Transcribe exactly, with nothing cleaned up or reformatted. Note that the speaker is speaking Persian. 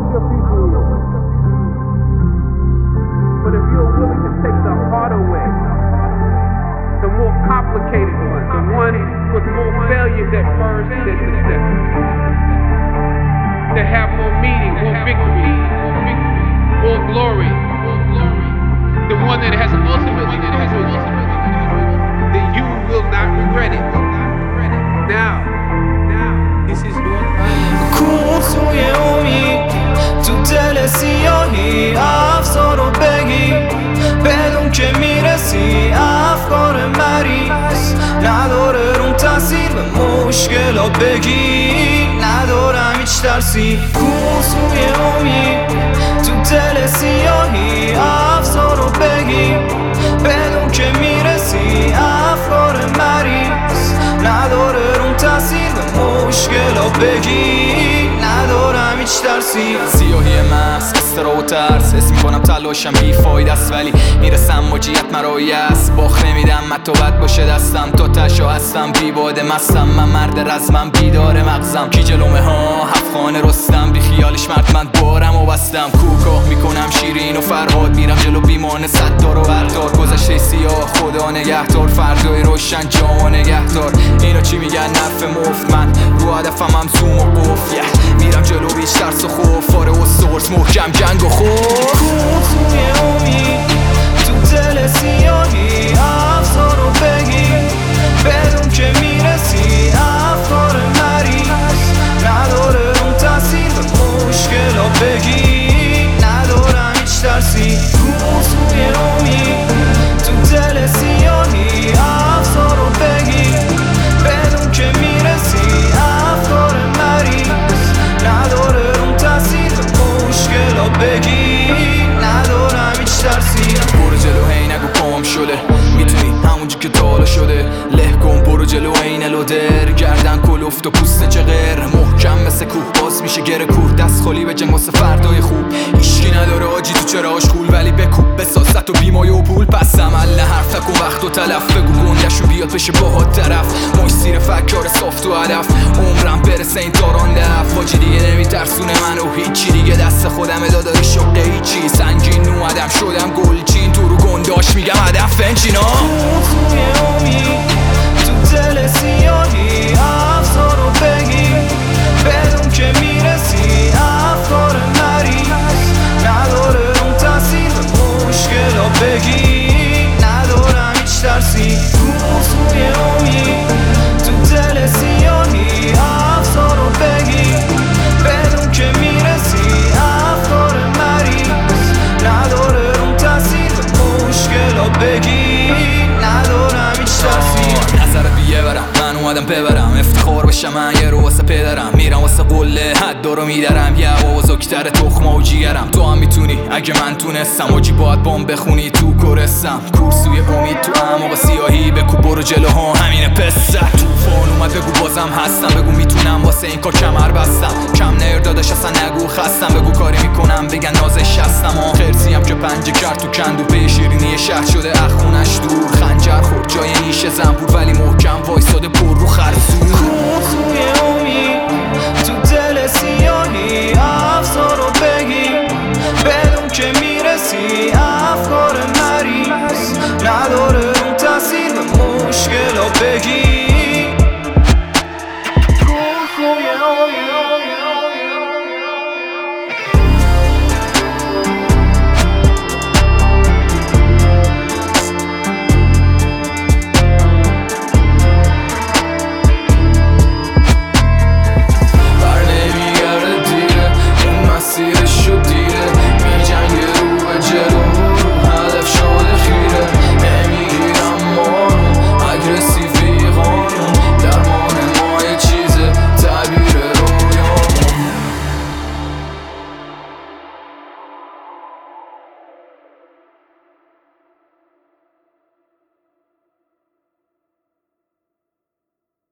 your people. But if you're willing to take the harder way, the more complicated one, the one with more failures at first than success, to have more meaning, more victory, more glory, the one that has ultimately proven that you will not regret it. Now, this is your time. کوسوی امید تو دل سیاهی افسار رو بگی بدون که میرسی افکار مریض نداره روم تاثیر به مشکلا بگی ندارم هیچ ترسی کوسوی امید تو دل سیاهی افسار رو بگی بدون که میرسی افکار مریض نداره روم تاثیر به مشکلا بگی ندارم هیچ ترسی سیاهی محض استرا و ترس حس میکنم تلاشم بیفایده است ولی میرسم مجیت مرایی است باخ نمیدم متو بد باشه دستم تا تشا هستم بیباده مستم من مرد رزمم بیدار مغزم کی جلومه ها هفت خانه رستم بی خیالش مرد من بارم و بستم کوکاه میکنم شیرین و فرهاد میرم جلو بیمانه صدار و بردار گذشته سیاه خدا نگهدار فردای روشن جا نگهدار اینا چی میگن نفع مفت من رو هدفم هم زوم و قفل yeah. میرم جلو بیش ترس و خوف فاره و سورس محکم جنگ و خوف کوسوی امید تو دل سیاهی افسار رو بگی بدون که میرسی افکار مریض نداره اون تاثیر به مشکلا بگی ندارم هیچ ترسی کوسوی امید تو دل سیاهی افسار رو بگی بدون که میرسی افکار مریض نداره اون تاثیر به مشکلا بگی ندارم هیچ ترسی برو جلو هی نگو پام شده میتونی همونجا که تالا شده له کن برو جلو عین لودر گردن کلفت و پوست چغر محکم مثل کوه باز میشه گره کوه دست خالی به جنگ واسه فردای خوب هیچکی نداره آجی تو چراش خول ولی بکوب بساست و بیمایه و پول پس عمل نه حرف نکن وقت و تلف بگو گندشو بیاد بشه باهات طرف مش سیر فکار صافت و هدف عمرم برسه این تاران دف واجی دیگه نمیترسونه منو هیچی دیگه دست خودم داداری شقه هیچی سنگین اومدم شدم گلچین تو رو گنداش میگم هدف فنچینا کوسوی امید تو دل سیاهی افسار رو بگی بدون که میرسی افکار مریض نداره اون تاثیر به مشکلا بگی ندارم هیچ ترسی کوسوی امید تو دل سیاهی افسار رو بگی بدون که میرسی افکار مریض نداره اون تاثیر به مشکلا بگی ندارم هیچ ترسی نظرت بیه برم من اومدم ببرم افتخار بشم من یه رو واسه پدرم میرم واسه قله حد رو میدرم یه بزرگتر تخما و جیگرم تو هم میتونی اگه من تونستم و جی باید بام بخونی تو کرستم کورسوی امید تو اعماق سیاهی بگو برو جلو ها همینه پسر توفان اومد بگو بازم هستم بگو میتونم واسه این کار کمر بستم کم نیر داداش اصلا نگو خستم بگو کاری میکنم بگن نازش هستم ها خرسیم که پنجه کرد تو کندو به شیرینی شهر شده اخونش دور خنجر خورد جای نیش زنبور ولی محکم